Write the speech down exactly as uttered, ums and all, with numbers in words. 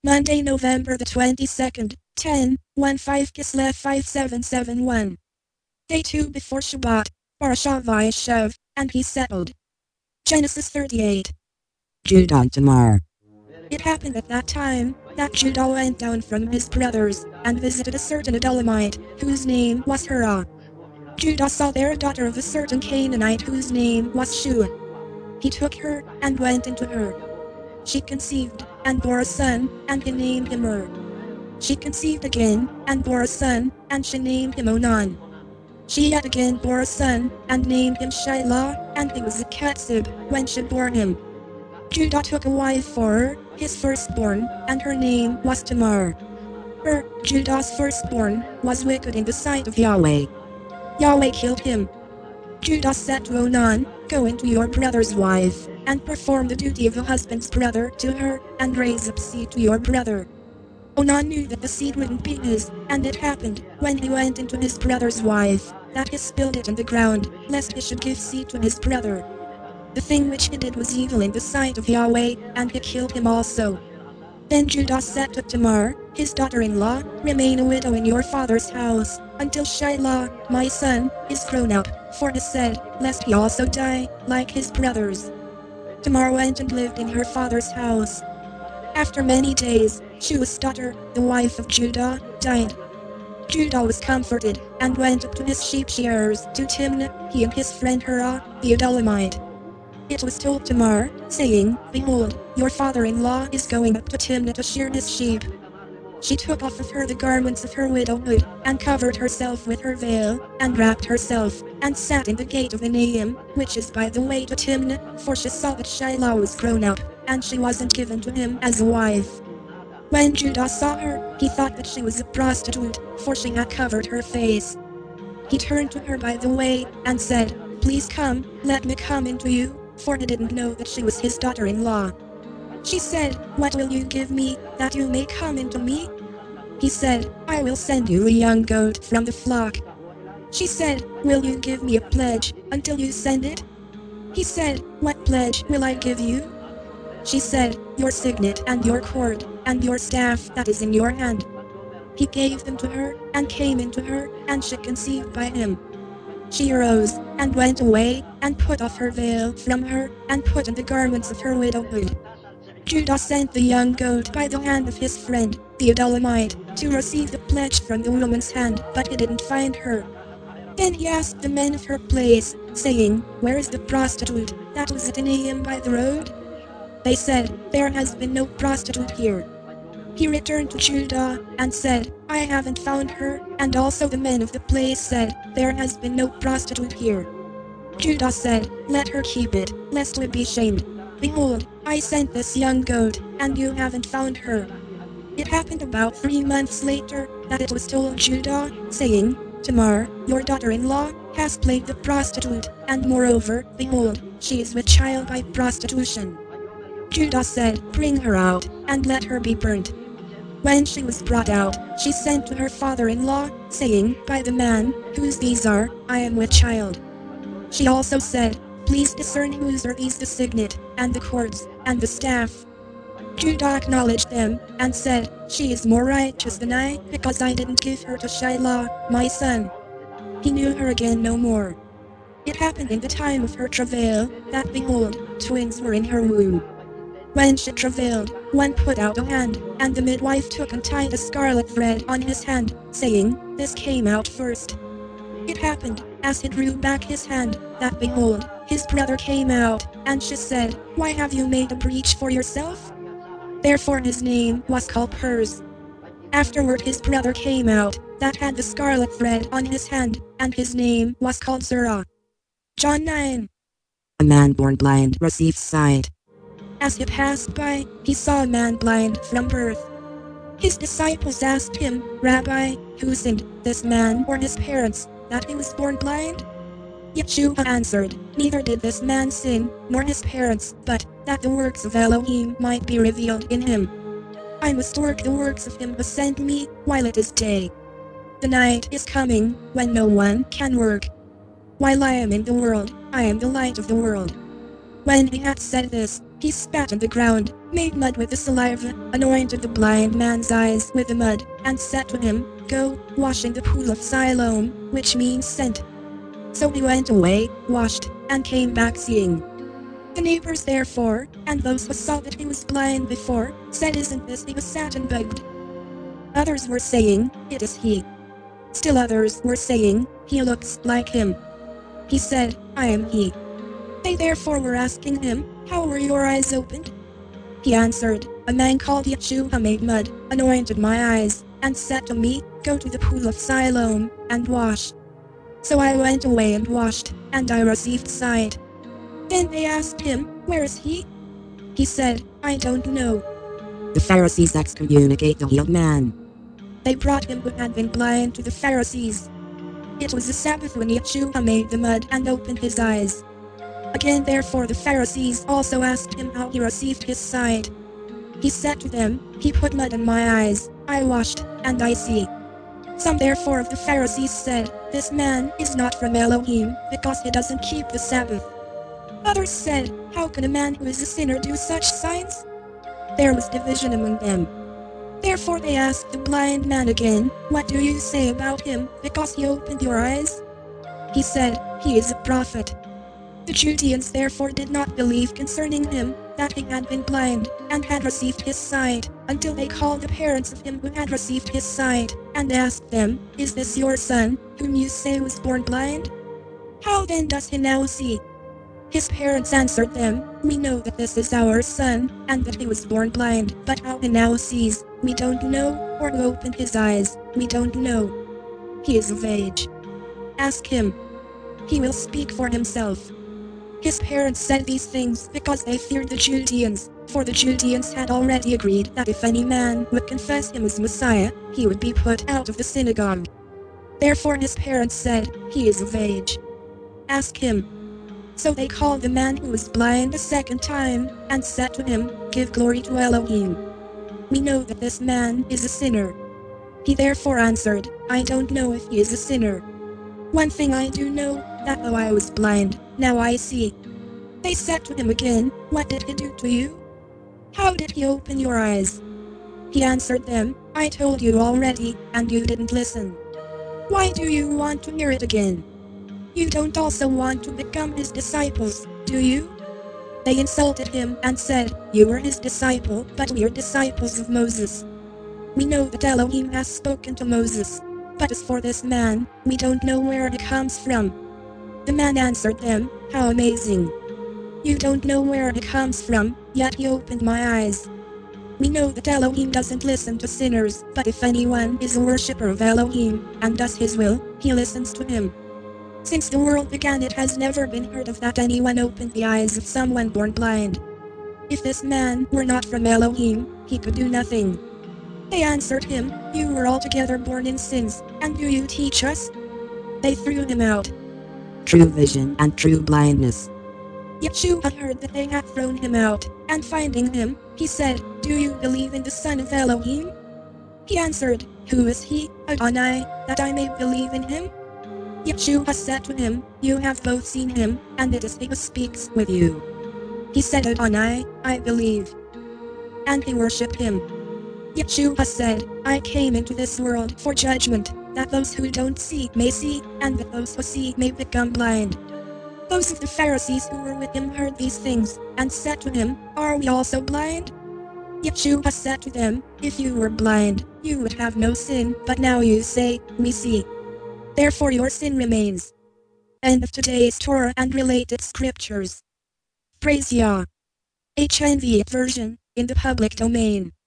Monday, November the twenty-second, ten, fifteen Kislev five seven seven one. Day two before Shabbat, Parashat Vayeshev, and he settled. Genesis thirty-eight. Judah and Tamar. It happened at that time, that Judah went down from his brothers, and visited a certain Adullamite, whose name was Hurrah. Judah saw there a daughter of a certain Canaanite whose name was Shua. He took her, and went into her. She conceived, and bore a son, and he named him Er. She conceived again, and bore a son, and she named him Onan. She yet again bore a son, and named him Shilah, and he was a Ketzib, when she bore him. Judah took a wife for her, his firstborn, and her name was Tamar. Er, Judah's firstborn, was wicked in the sight of Yahweh. Yahweh killed him. Judah said to Onan, "Go into your brother's wife, and perform the duty of a husband's brother to her, and raise up seed to your brother." Onan knew that the seed wouldn't be his, and it happened, when he went into his brother's wife, that he spilled it on the ground, lest he should give seed to his brother. The thing which he did was evil in the sight of Yahweh, and he killed him also. Then Judah said to Tamar, his daughter-in-law, "Remain a widow in your father's house, until Shilah, my son, is grown up," for he said, lest he also die, like his brothers. Tamar went and lived in her father's house. After many days, Shua's daughter, the wife of Judah, died. Judah was comforted, and went up to his sheep shearers to Timnah, he and his friend Hurrah, the Adullamite. It was told Tamar, saying, "Behold, your father-in-law is going up to Timnah to shear his sheep." She took off of her the garments of her widowhood, and covered herself with her veil, and wrapped herself, and sat in the gate of Enaim, which is by the way to Timnah, for she saw that Shilah was grown up, and she wasn't given to him as a wife. When Judah saw her, he thought that she was a prostitute, for she had covered her face. He turned to her by the way, and said, "Please come, let me come into you," for he didn't know that she was his daughter-in-law. She said, "What will you give me, that you may come into me?" He said, "I will send you a young goat from the flock." She said, "Will you give me a pledge, until you send it?" He said, "What pledge will I give you?" She said, "Your signet and your cord, and your staff that is in your hand." He gave them to her, and came into her, and she conceived by him. She arose, and went away, and put off her veil from her, and put on the garments of her widowhood. Judah sent the young goat by the hand of his friend, the Adullamite, to receive the pledge from the woman's hand, but he didn't find her. Then he asked the men of her place, saying, "Where is the prostitute that was at Enaim by the road?" They said, "There has been no prostitute here." He returned to Judah, and said, "I haven't found her," and also the men of the place said, "There has been no prostitute here." Judah said, "Let her keep it, lest we be shamed. Behold, I sent this young goat, and you haven't found her." It happened about three months later, that it was told Judah, saying, "Tamar, your daughter-in-law, has played the prostitute, and moreover, behold, she is with child by prostitution." Judah said, "Bring her out, and let her be burnt." When she was brought out, she sent to her father-in-law, saying, "By the man, whose these are, I am with child." She also said, "Please discern whose are these the signet, and the cords, and the staff." Judah acknowledged them, and said, "She is more righteous than I, because I didn't give her to Shilah, my son." He knew her again no more. It happened in the time of her travail, that behold, twins were in her womb. When she travailed, one put out a hand, and the midwife took and tied a scarlet thread on his hand, saying, "This came out first." It happened, as he drew back his hand, that behold, his brother came out, and she said, "Why have you made a breach for yourself?" Therefore his name was called Perez. Afterward his brother came out, that had the scarlet thread on his hand, and his name was called Zerah. John nine. A man born blind receives sight. As he passed by, he saw a man blind from birth. His disciples asked him, "Rabbi, who sinned, this man or his parents, that he was born blind?" Yeshua answered, "Neither did this man sin, nor his parents, but that the works of Elohim might be revealed in him. I must work the works of him who sent me, while it is day. The night is coming, when no one can work. While I am in the world, I am the light of the world." When he had said this, He spat on the ground, made mud with the saliva, anointed the blind man's eyes with the mud, and said to him, "Go, wash in the pool of Siloam," which means sent. So he went away, washed, and came back seeing. The neighbors therefore, and those who saw that he was blind before, said, "Isn't this he who sat and begged?" Others were saying, "It is he." Still others were saying, "He looks like him." He said, "I am he." They therefore were asking him, "How were your eyes opened?" He answered, "A man called Yeshua made mud, anointed my eyes, and said to me, 'Go to the pool of Siloam, and wash.' So I went away and washed, and I received sight." Then they asked him, "Where is he?" He said, "I don't know." The Pharisees excommunicate the healed man. They brought him who had been blind to the Pharisees. It was the Sabbath when Yeshua made the mud and opened his eyes. Again therefore the Pharisees also asked him how he received his sight. He said to them, "He put mud in my eyes, I washed, and I see." Some therefore of the Pharisees said, "This man is not from Elohim, because he doesn't keep the Sabbath." Others said, "How can a man who is a sinner do such signs?" There was division among them. Therefore they asked the blind man again, "What do you say about him, because he opened your eyes?" He said, "He is a prophet." The Judeans therefore did not believe concerning him, that he had been blind, and had received his sight, until they called the parents of him who had received his sight, and asked them, "Is this your son, whom you say was born blind? How then does he now see?" His parents answered them, "We know that this is our son, and that he was born blind, but how he now sees, we don't know, or who opened his eyes, we don't know. He is of age. Ask him. He will speak for himself." His parents said these things because they feared the Judeans, for the Judeans had already agreed that if any man would confess him as Messiah, he would be put out of the synagogue. Therefore his parents said, "He is of age. Ask him." So they called the man who was blind a second time, and said to him, "Give glory to Elohim. We know that this man is a sinner." He therefore answered, "I don't know if he is a sinner. One thing I do know, that though I was blind, now I see." They said to him again, "What did he do to you? How did he open your eyes?" He answered them, "I told you already, and you didn't listen. Why do you want to hear it again? You don't also want to become his disciples, do you?" They insulted him and said, "You were his disciple, but we are disciples of Moses. We know that Elohim has spoken to Moses. But as for this man, we don't know where he comes from." The man answered them, "How amazing! You don't know where he comes from, yet he opened my eyes. We know that Elohim doesn't listen to sinners, but if anyone is a worshipper of Elohim, and does his will, he listens to him. Since the world began it has never been heard of that anyone opened the eyes of someone born blind. If this man were not from Elohim, he could do nothing." They answered him, "You were altogether born in sins, and do you teach us?" They threw him out. True vision and true blindness. Yeshua heard that they had thrown him out, and finding him, he said, "Do you believe in the Son of Elohim?" He answered, "Who is he, Adonai, that I may believe in him?" Yeshua said to him, "You have both seen him, and it is he who speaks with you." He said, "Adonai, I believe." And he worshipped him. Yeshua said, "I came into this world for judgment, that those who don't see may see, and that those who see may become blind." Those of the Pharisees who were with him heard these things, and said to him, "Are we also blind?" Yeshua said to them, "If you were blind, you would have no sin, but now you say, 'We see.' Therefore your sin remains." End of today's Torah and related scriptures. Praise Yah. H N V version, in the public domain.